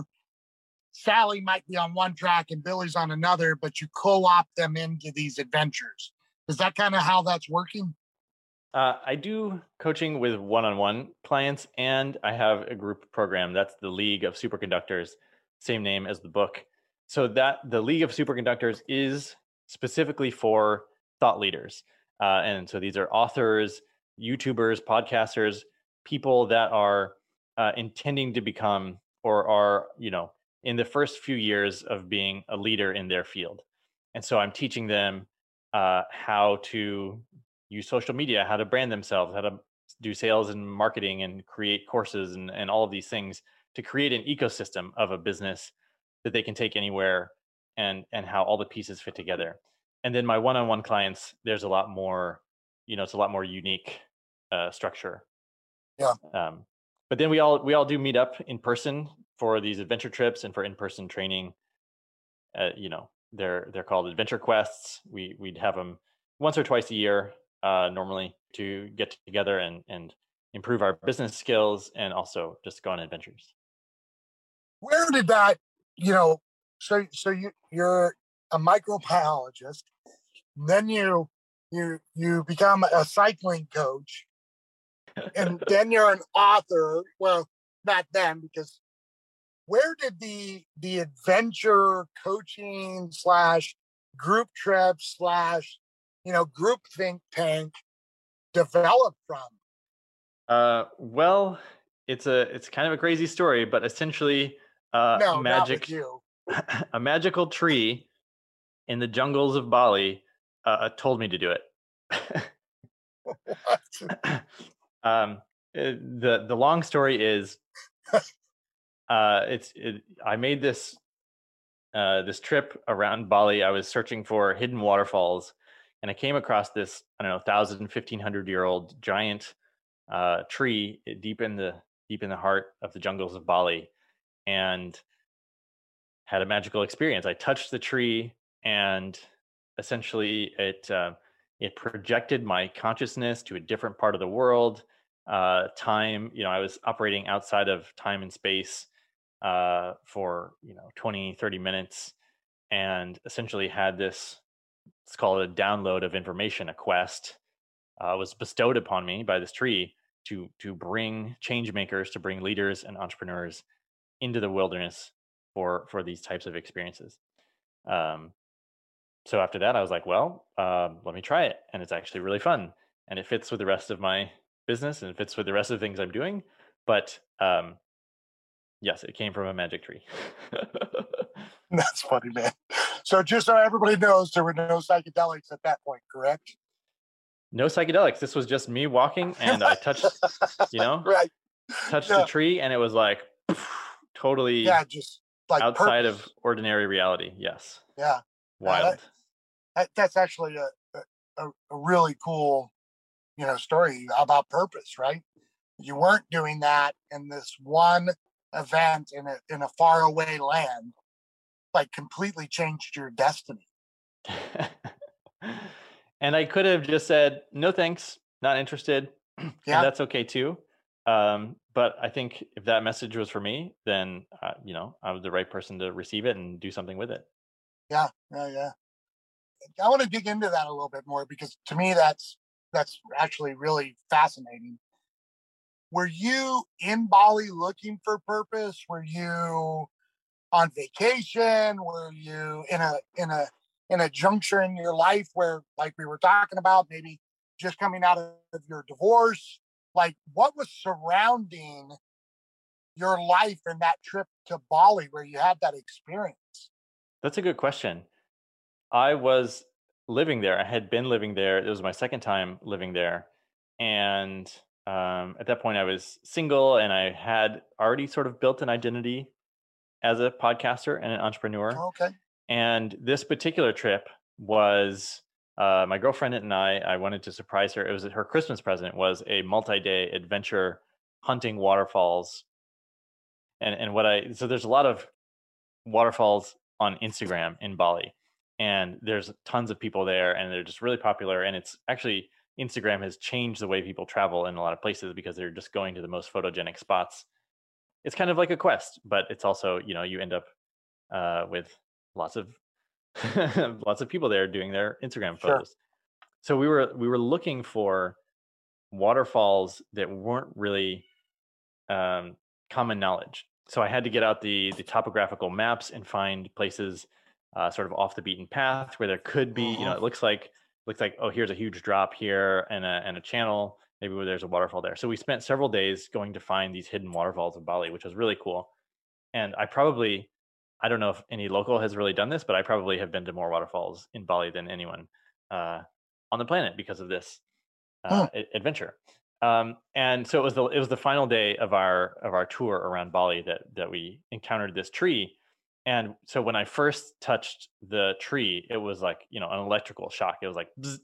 C: Sally might be on one track and Billy's on another, but you co-opt them into these adventures. Is that kind of how that's working?
D: Uh, I do coaching with one-on-one clients, and I have a group program. That's the League of Superconductors, same name as the book. So that the League of Superconductors is specifically for thought leaders. Uh, and so these are authors, YouTubers, podcasters, people that are uh, intending to become or are, you know, in the first few years of being a leader in their field. And so I'm teaching them uh, how to use social media, how to brand themselves, how to do sales and marketing and create courses and, and all of these things to create an ecosystem of a business that they can take anywhere and and how all the pieces fit together. And then my one-on-one clients, there's a lot more, you know, it's a lot more unique uh, structure.
C: Yeah.
D: Um, but then we all we all do meet up in person for these adventure trips and for in-person training. Uh, you know, they're they're called adventure quests. We we'd have them once or twice a year, uh, normally, to get together and and improve our business skills and also just go on adventures.
C: Where did that, you know, so so you you're a microbiologist, then you you you become a cycling coach, and then you're an author. Well, not then, because where did the the adventure coaching slash group trip slash you know group think tank develop from?
D: Uh, well, it's a it's kind of a crazy story, but essentially, uh,
C: No, not with
D: magic
C: you.
D: a magical tree in the jungles of Bali uh, told me to do it.
C: What?
D: um, it- the the long story is, uh, it's it, I made this uh, this trip around Bali. I was searching for hidden waterfalls, and I came across this I don't know thousand, fifteen hundred year old giant uh, tree deep in the deep in the heart of the jungles of Bali, and had a magical experience. I touched the tree, and essentially it uh, it projected my consciousness to a different part of the world. Uh, time, you know, I was operating outside of time and space uh, for you know twenty, thirty minutes, and essentially had this. Let's call it a download of information, a quest uh, was bestowed upon me by this tree to to bring change makers, to bring leaders and entrepreneurs into the wilderness for for these types of experiences. Um, so after that, I was like, well, um, let me try it, and it's actually really fun, and it fits with the rest of my business, and it fits with the rest of the things I'm doing. But um, yes, it came from a magic tree.
C: That's funny, man. So just so everybody knows, there were no psychedelics at that point, correct?
D: No psychedelics. This was just me walking, and I touched, you know,
C: Right.
D: touched
C: Yeah.
D: the tree, and it was like totally
C: Yeah, just like
D: outside
C: purpose.
D: of ordinary reality. Yes,
C: Yeah.
D: wild.
C: That, that's actually a, a, a really cool, you know, story about purpose, right? You weren't doing that in this one event in a in a faraway land, like completely changed your destiny.
D: And I could have just said, no, thanks, not interested.
C: Yeah.
D: And that's okay too. Um, but I think if that message was for me, then, uh, you know, I was the right person to receive it and do something with it.
C: Yeah. Yeah. Yeah. I want to dig into that a little bit more, because to me, that's, that's actually really fascinating. Were you in Bali looking for purpose? Were you on vacation? Were you in a, in a, in a juncture in your life where, like we were talking about, maybe just coming out of your divorce? Like, what was surrounding your life in that trip to Bali where you had that experience?
D: That's a good question. I was living there. I had been living there. It was my second time living there. And um, at that point, I was single, and I had already sort of built an identity as a podcaster and an entrepreneur.
C: Okay.
D: And this particular trip was uh, my girlfriend and I, I wanted to surprise her. It was her Christmas present was a multi-day adventure hunting waterfalls. And and what I, so there's a lot of waterfalls on Instagram in Bali, and there's tons of people there, and they're just really popular. And it's actually, Instagram has changed the way people travel in a lot of places because they're just going to the most photogenic spots. It's kind of like a quest, but it's also, you know, you end up uh, with lots of lots of people there doing their Instagram photos. Sure. So we were we were looking for waterfalls that weren't really um, common knowledge. So I had to get out the the topographical maps and find places uh, sort of off the beaten path where there could be, uh-huh. you know, it looks like looks like oh, here's a huge drop here and a and a channel, maybe where there's a waterfall there. So we spent several days going to find these hidden waterfalls of Bali, which was really cool. And I probably I don't know if any local has really done this, but I probably have been to more waterfalls in Bali than anyone uh, on the planet because of this uh, oh. adventure. Um, and so it was the it was the final day of our of our tour around Bali that that we encountered this tree. And so when I first touched the tree, it was like, you know, an electrical shock. It was like, bzz,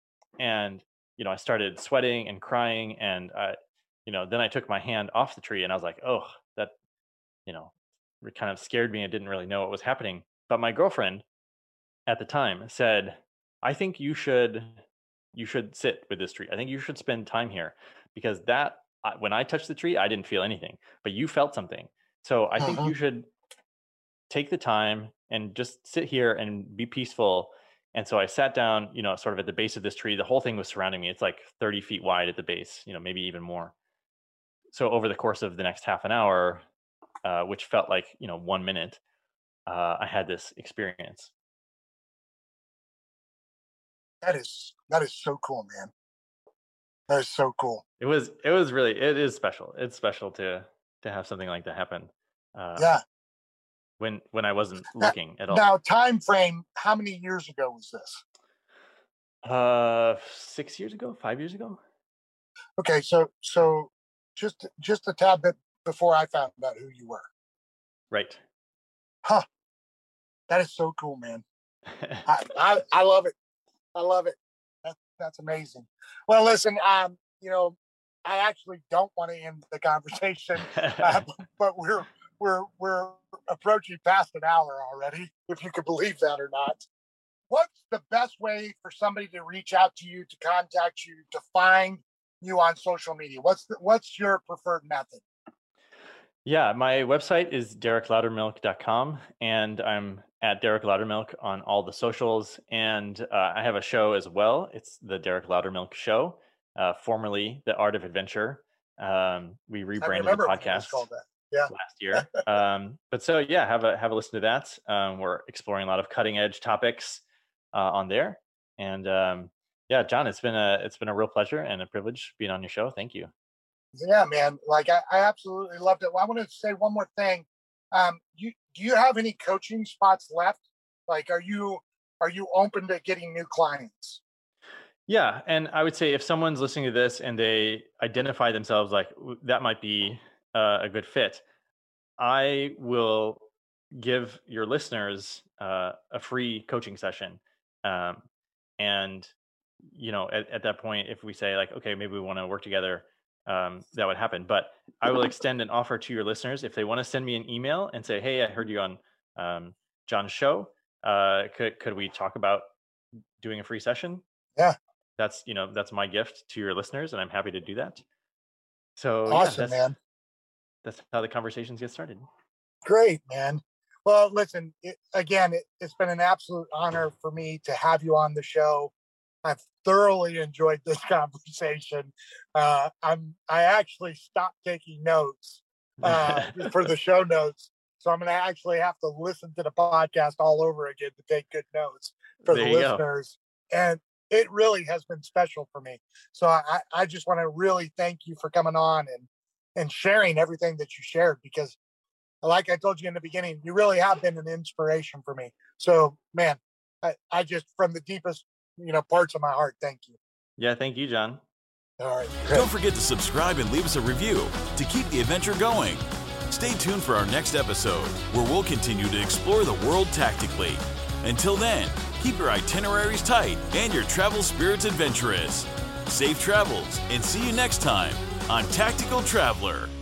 D: and you know, I started sweating and crying, and I, you know, then I took my hand off the tree, and I was like, oh, that, you know. It kind of scared me. I didn't really know what was happening. But my girlfriend at the time said, I think you should you should sit with this tree. I think you should spend time here, because that when I touched the tree, I didn't feel anything, but you felt something. So I uh-huh. think you should take the time and just sit here and be peaceful. And so I sat down, you know, sort of at the base of this tree. The whole thing was surrounding me. It's like thirty feet wide at the base, you know, maybe even more. So over the course of the next half an hour, Uh, which felt like, you know, one minute, uh, I had this experience.
C: That is, that is so cool, man. That is so cool.
D: It was, it was really, it is special. It's special to, to have something like that happen. Uh,
C: yeah.
D: When, when I wasn't looking
C: now,
D: at all.
C: Now, time frame, how many years ago was this?
D: Uh, six years ago, five years ago.
C: Okay. So, so just, just a tad bit before I found out who you were.
D: Right.
C: Huh. That is so cool, man. I, I I love it. I love it. That, that's amazing. Well, listen, um, you know, I actually don't want to end the conversation, uh, but we're we're we're approaching past an hour already, if you could believe that or not. What's the best way for somebody to reach out to you, to contact you, to find you on social media? What's the, what's your preferred method?
D: Yeah, my website is derek loudermilk dot com, and I'm at Derek Loudermilk on all the socials. And uh, I have a show as well. It's the Derek Loudermilk Show, uh, formerly The Art of Adventure. Um, we rebranded the podcast
C: yeah.
D: last year. um, but so yeah, have a have a listen to that. Um, we're exploring a lot of cutting edge topics uh, on there. And um, yeah, John, it's been a it's been a real pleasure and a privilege being on your show. Thank you.
C: Yeah, man. Like I, I absolutely loved it. Well, I want to say one more thing. Um, you do you have any coaching spots left? Like, are you are you open to getting new clients?
D: Yeah, and I would say if someone's listening to this and they identify themselves like that might be uh, a good fit, I will give your listeners uh, a free coaching session. Um, and you know, at, at that point, if we say like, okay, maybe we want to work together. Um, that would happen. But I will extend an offer to your listeners if they want to send me an email and say, hey, I heard you on um, John's show. Uh, could could we talk about doing a free session?
C: Yeah,
D: that's you know that's my gift to your listeners, and I'm happy to do that. So
C: awesome,
D: yeah, that's,
C: man.
D: That's how the conversations get started.
C: Great, man. Well, listen, it, again, it, it's been an absolute honor for me to have you on the show. I've thoroughly enjoyed this conversation. Uh, I'm I actually stopped taking notes uh, for the show notes, so I'm going to actually have to listen to the podcast all over again to take good notes for
D: there
C: the listeners. Go. And it really has been special for me. So I, I just want to really thank you for coming on and and sharing everything that you shared, because like I told you in the beginning, you really have been an inspiration for me. So, man, I, I just, from the deepest, you know, parts of my heart, thank you.
D: Yeah, thank you, John.
C: All right.
B: Great. Don't forget to subscribe and leave us a review to keep the adventure going. Stay tuned for our next episode, where we'll continue to explore the world tactically. Until then, keep your itineraries tight and your travel spirits adventurous. Safe travels, and see you next time on Tactical Traveler.